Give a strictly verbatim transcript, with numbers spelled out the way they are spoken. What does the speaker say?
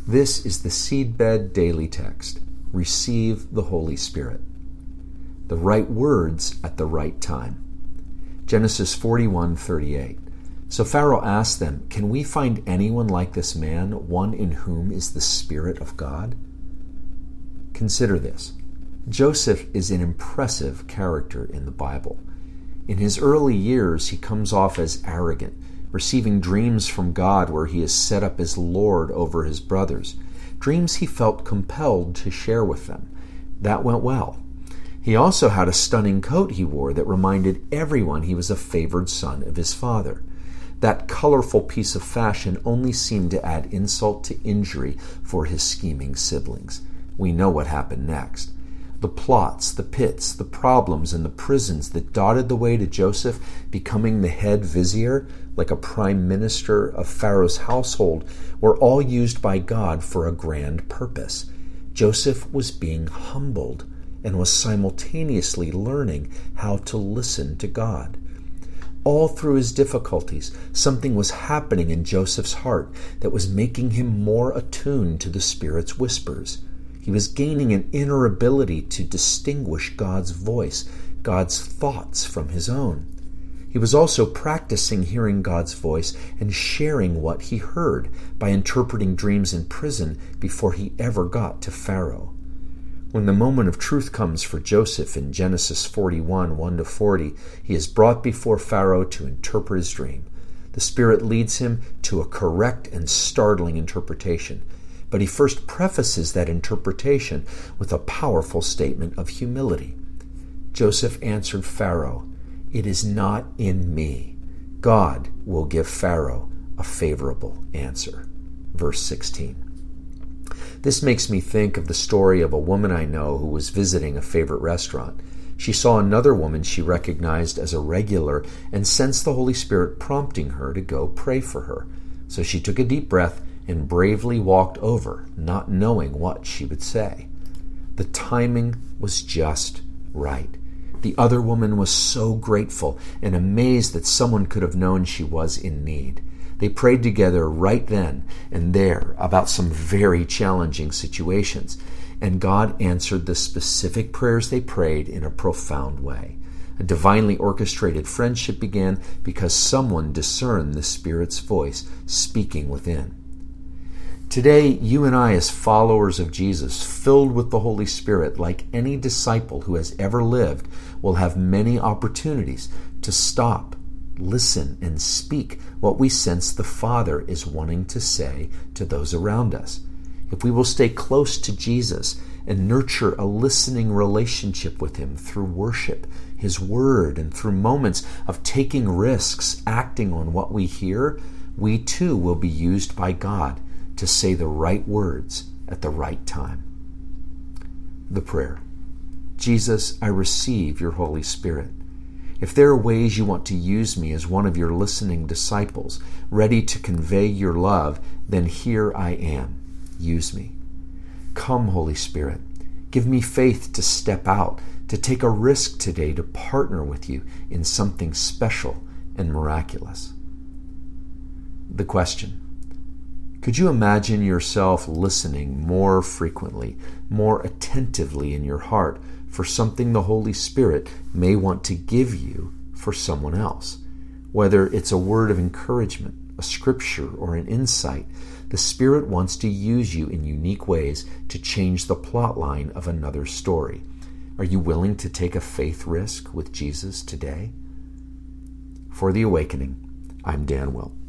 This is the Seedbed Daily Text. Receive the Holy Spirit. The right words at the right time. Genesis forty-one thirty-eight. So Pharaoh asked them, "Can we find anyone like this man, one in whom is the Spirit of God?" Consider this. Joseph is an impressive character in the Bible. In his early years, he comes off as arrogant, receiving dreams from God where he is set up as Lord over his brothers, dreams he felt compelled to share with them. That went well. He also had a stunning coat he wore that reminded everyone he was a favored son of his father. That colorful piece of fashion only seemed to add insult to injury for his scheming siblings. We know what happened next. The plots, the pits, the problems, and the prisons that dotted the way to Joseph becoming the head vizier, like a prime minister of Pharaoh's household, were all used by God for a grand purpose. Joseph was being humbled and was simultaneously learning how to listen to God. All through his difficulties, something was happening in Joseph's heart that was making him more attuned to the Spirit's whispers. He was gaining an inner ability to distinguish God's voice, God's thoughts from his own. He was also practicing hearing God's voice and sharing what he heard by interpreting dreams in prison before he ever got to Pharaoh. When the moment of truth comes for Joseph in Genesis forty-one, one to forty, he is brought before Pharaoh to interpret his dream. The Spirit leads him to a correct and startling interpretation. But he first prefaces that interpretation with a powerful statement of humility. Joseph answered Pharaoh, "It is not in me. God will give Pharaoh a favorable answer." Verse sixteen. This makes me think of the story of a woman I know who was visiting a favorite restaurant. She saw another woman she recognized as a regular and sensed the Holy Spirit prompting her to go pray for her. So she took a deep breath and bravely walked over, not knowing what she would say. The timing was just right. The other woman was so grateful and amazed that someone could have known she was in need. They prayed together right then and there about some very challenging situations, and God answered the specific prayers they prayed in a profound way. A divinely orchestrated friendship began because someone discerned the Spirit's voice speaking within. Today, you and I, as followers of Jesus, filled with the Holy Spirit, like any disciple who has ever lived, will have many opportunities to stop, listen, and speak what we sense the Father is wanting to say to those around us. If we will stay close to Jesus and nurture a listening relationship with Him through worship, His Word, and through moments of taking risks, acting on what we hear, we too will be used by God to say the right words at the right time. The prayer. Jesus, I receive your Holy Spirit. If there are ways you want to use me as one of your listening disciples, ready to convey your love, then here I am. Use me. Come, Holy Spirit. Give me faith to step out, to take a risk today to partner with you in something special and miraculous. The question. Could you imagine yourself listening more frequently, more attentively in your heart for something the Holy Spirit may want to give you for someone else? Whether it's a word of encouragement, a scripture, or an insight, the Spirit wants to use you in unique ways to change the plot line of another story. Are you willing to take a faith risk with Jesus today? For The Awakening, I'm Dan Wilt.